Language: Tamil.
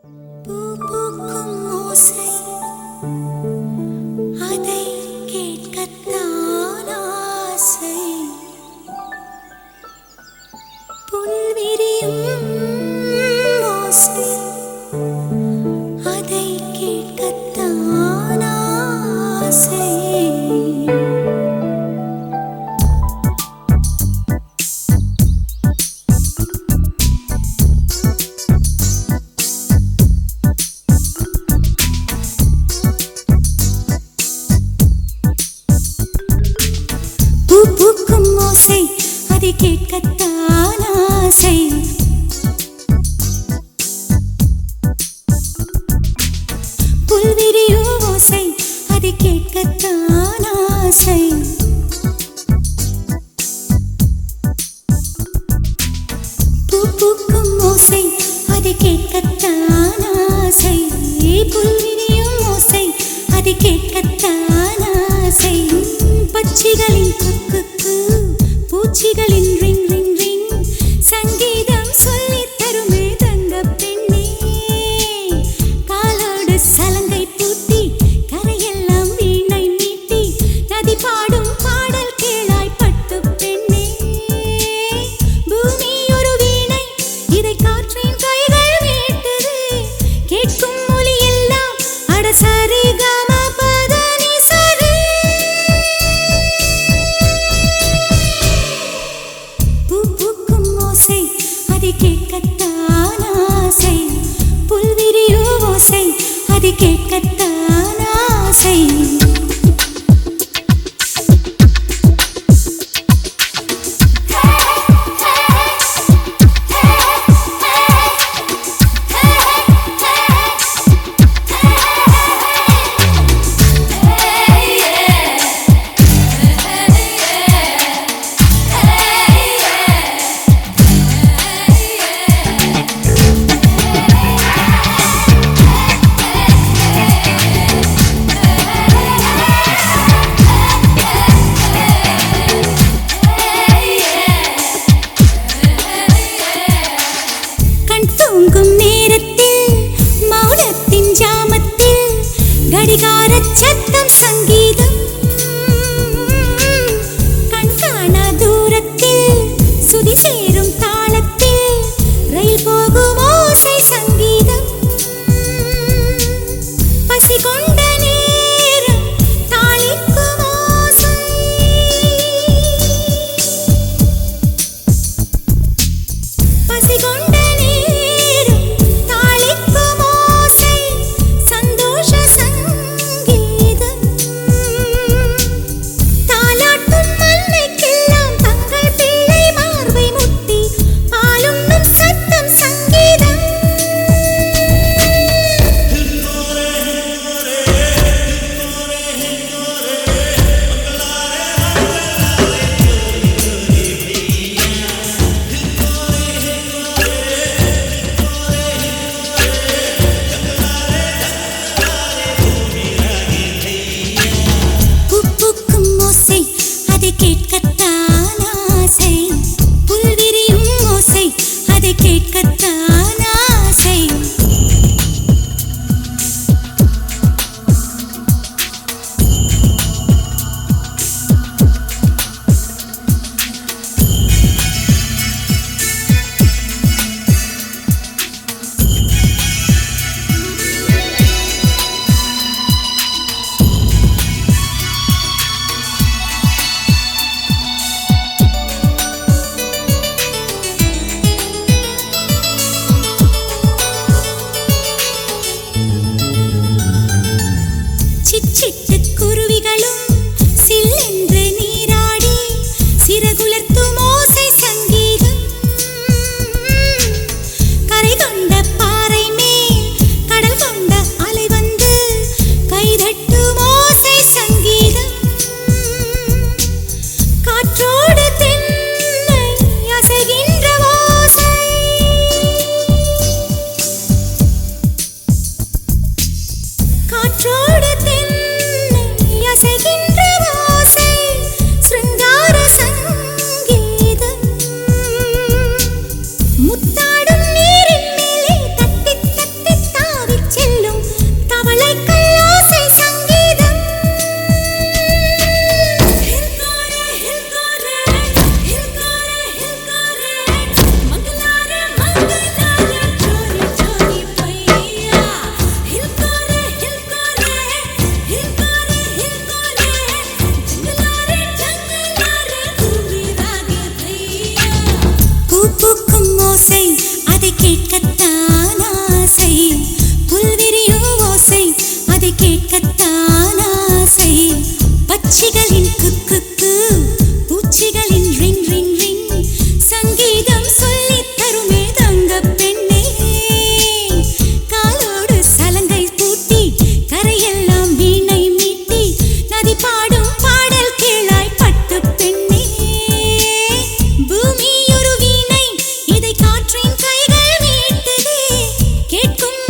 பூ பூக்கும் ஓசை அதை கேட்கத்தான் ஆசை. புல்விரியும் ஓசை அதை கேட்கத்தான் ஆசை. பூ பூக்கும் ஓசை அதை கேட்கத்தான் ஆசை. புல்விரியும் ஓசை அதை கேட்கத்தான் ஆசை. பூ பூக்கும் ஓசை அதை கேட்கத்தான் ஆசை. புல்விரியும் ஓசை அதை கேட்கத்தான் ஆசை. பட்சிகளின் குக்கு பூச்சிகளின் ரிங் ரிங் ரிங் சங்கீதம் சொல்லித் தருமே தங்க பெண்ணே. காலோடு சலங்கை பூட்டி கரையெல்லாம் வீணை மீட்டி நதி பாடும் பாடல் கேளாய் பட்டு பெண்ணே. பூமி ஒரு வீணை இதை காற்றின் கைகள் மீட்டது. கேட்கும் மொழி எல்லாம் அட சரி கம பதனி சரி. பூ பூக்கும் ஓசை அதை கேட்கத்தான் ஆசை. புல்விரியும் ஓசை அதை கேட்கத்தான் ஆசை. வீட்டுக்குள்